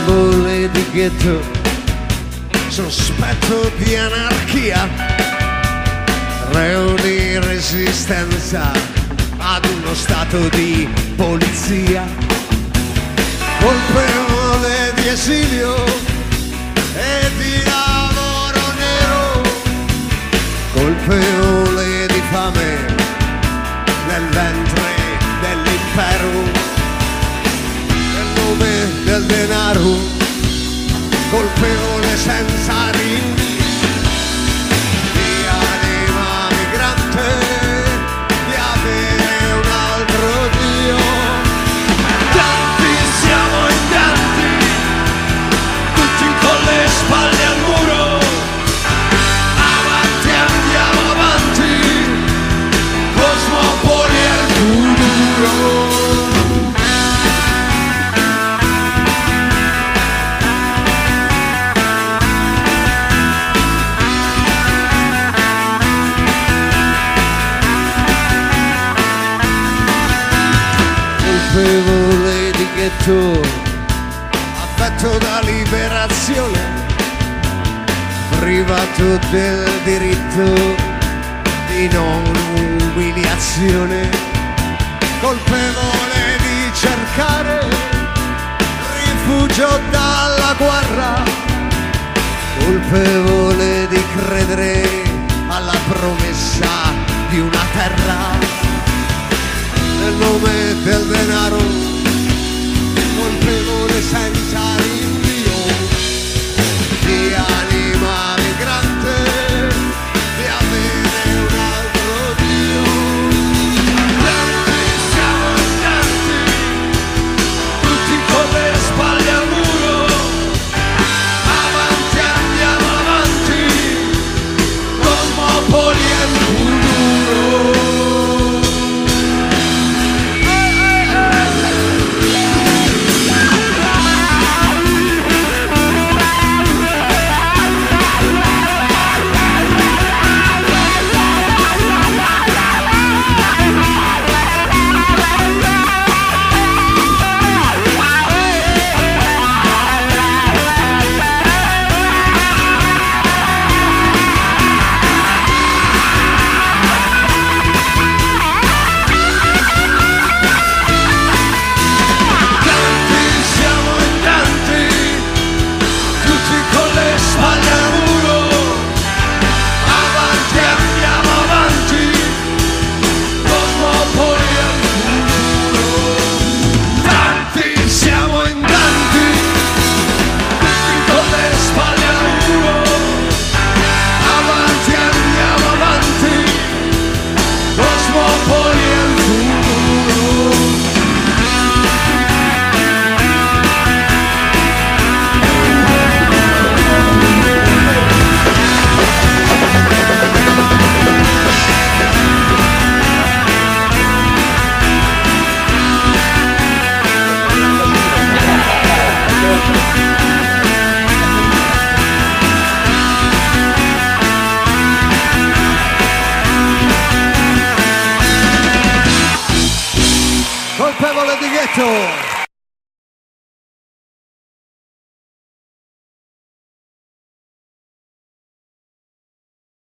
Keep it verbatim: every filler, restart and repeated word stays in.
colpevole di ghetto, sospetto di anarchia, reo di resistenza ad uno stato di polizia, colpevole di esilio e di lavoro nero, colpevole di fame nel ventre dell'impero, nel nome del denaro, colpevole senza rinvii di anima migrante, di avere un altro Dio. Tanti siamo in tanti, tutti con le spalle al muro, avanti andiamo avanti, cosmopoli al futuro. Colpevole di ghetto, affetto da liberazione, privato del diritto di non umiliazione, colpevole di cercare rifugio dalla guerra, colpevole di credere alla promessa di una terra nel nome del denaro, colpevole senza rinvio di anima migrante, di avere un altro Dio. Tanti siamo tanti, tutti con le spalle al muro, avanti andiamo avanti, cosmopoli e futuro. Colpevole di ghetto.